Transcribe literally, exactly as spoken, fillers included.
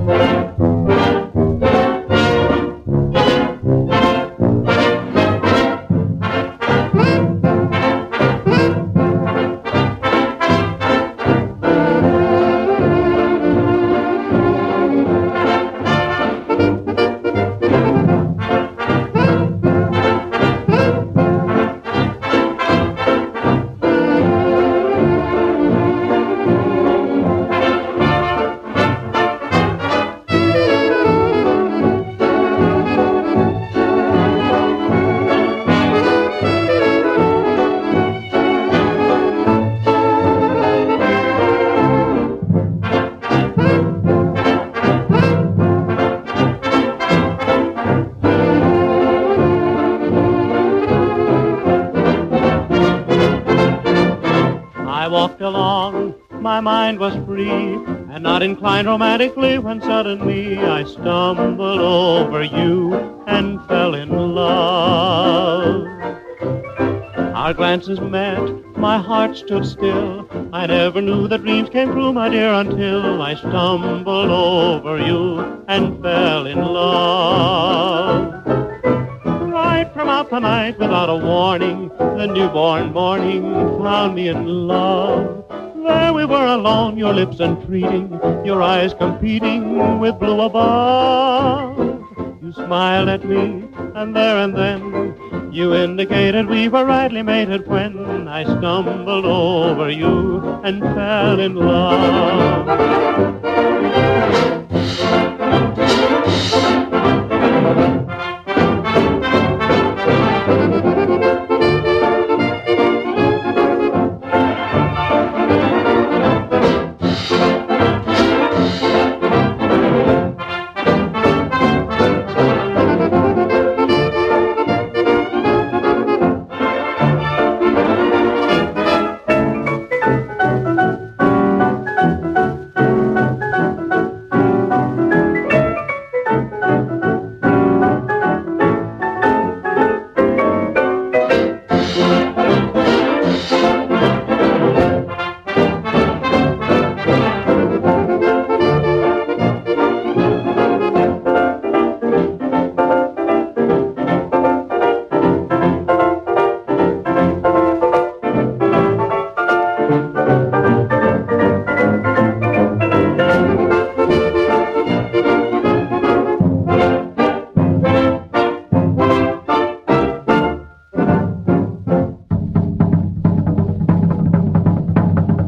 I walked along, my mind was free, and not inclined romantically, when suddenly I stumbled over you and fell in love. Our glances met, my heart stood still. I never knew that dreams came true, my dear, until I stumbled over you and fell in love. Right from out the night, without a warning, the newborn morning found me in love. There we were alone, your lips entreating, your eyes competing with blue above. You smiled at me, and there and then you indicated we were rightly mated, when I stumbled over you and fell in love.